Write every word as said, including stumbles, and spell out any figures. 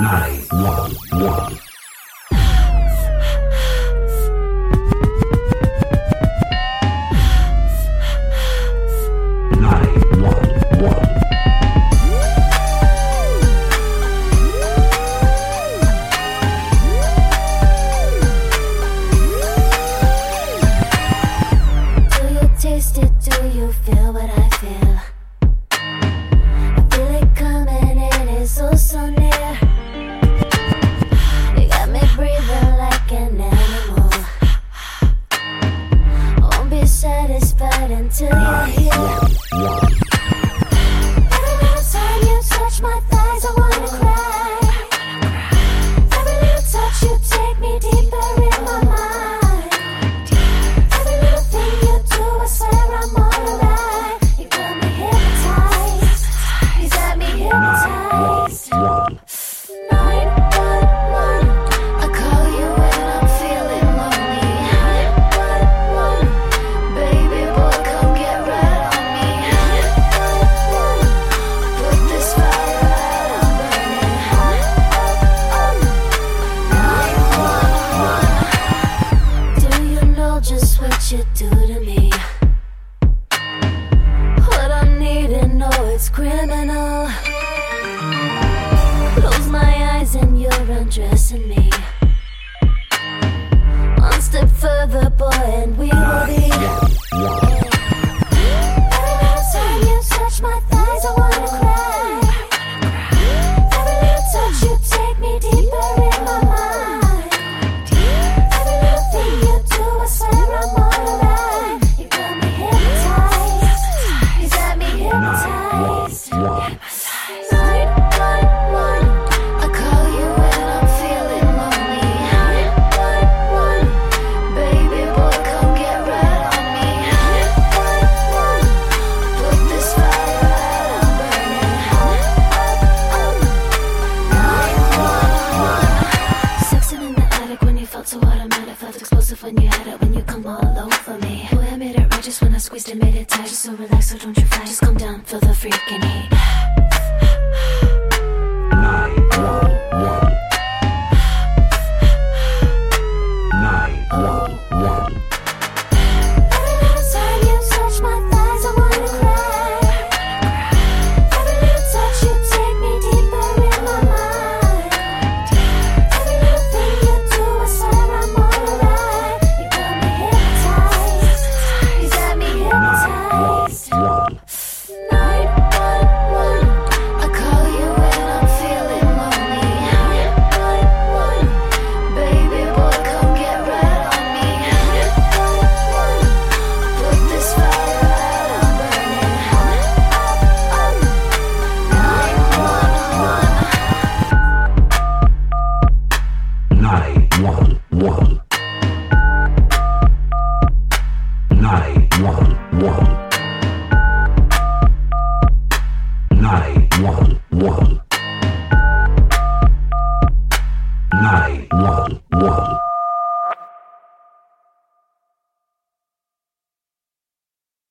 nine one one. Satisfied until you're here. Every little time you touch my thighs, I wanna cry. Every little touch you take me deeper in my mind. Every little thing you do, I swear I'm alright. You got me hypnotized. You got me hypnotized. nine one one. I call you when I'm feeling lonely. nine one one. Baby boy, come get right on me. nine one one. Put this fire out, I'm burning. nine one one. Do you know just what you do to me? What I need to know, it's criminal. Close my eyes and you're undressing me. One step further, boy, and we will be. Every little time you touch my thighs, I wanna cry. Every little touch you take me deeper in my mind. Every little thing you do, I swear I'm alright. You got me hypnotized. You got me hypnotized. nine one one. I call you when I'm feeling lonely. nine one one. Baby boy, come get right on me. nine one one. Put this fire out, I'm burning. nine one one. Sexing in the attic when you felt so automatic. Felt explosive when you had it, when you come all over me. Boy, I made it right just when I squeezed and made it tight. Just so relaxed, so don't you fight. Just calm down, feel the freaking heat.